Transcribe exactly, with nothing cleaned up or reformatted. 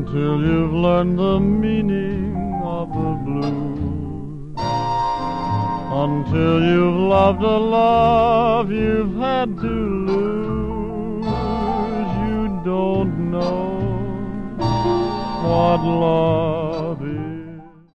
until you've learned the meaning of the blues, until you've loved a love you've had to lose. You don't know what love